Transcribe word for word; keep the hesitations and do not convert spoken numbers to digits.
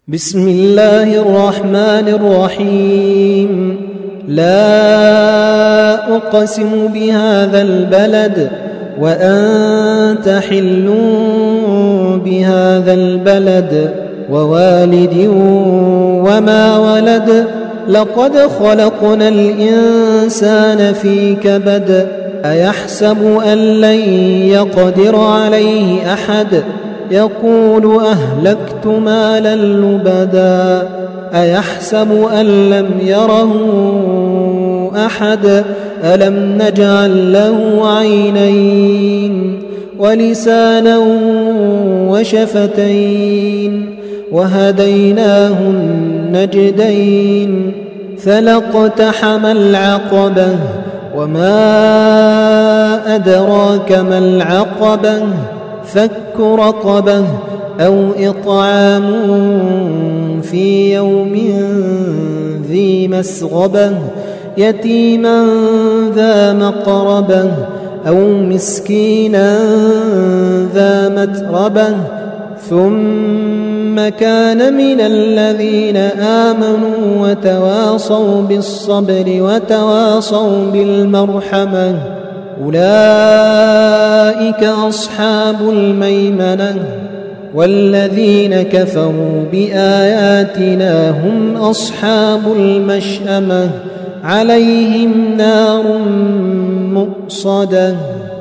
بسم الله الرحمن الرحيم. لا أقسم بهذا البلد وأنت حل بهذا البلد ووالد وما ولد لقد خلقنا الإنسان في كبد أيحسب أن لن يقدر عليه أحد يقول أهلكت مالا لبدا أيحسب أن لم يره أحد ألم نجعل له عينين ولسانا وشفتين وهديناه النجدين فلاقتحم العقبة وما أدراك ما العقبة فك رقبة أو إطعام في يوم ذي مسغبة يتيما ذا مقربة أو مسكينا ذا متربة ثم كان من الذين آمنوا وتواصوا بالصبر وتواصوا بالمرحمة أولئك أصحاب الميمنة والذين كفروا بآياتنا هم أصحاب المشأمة عليهم نار مؤصدة.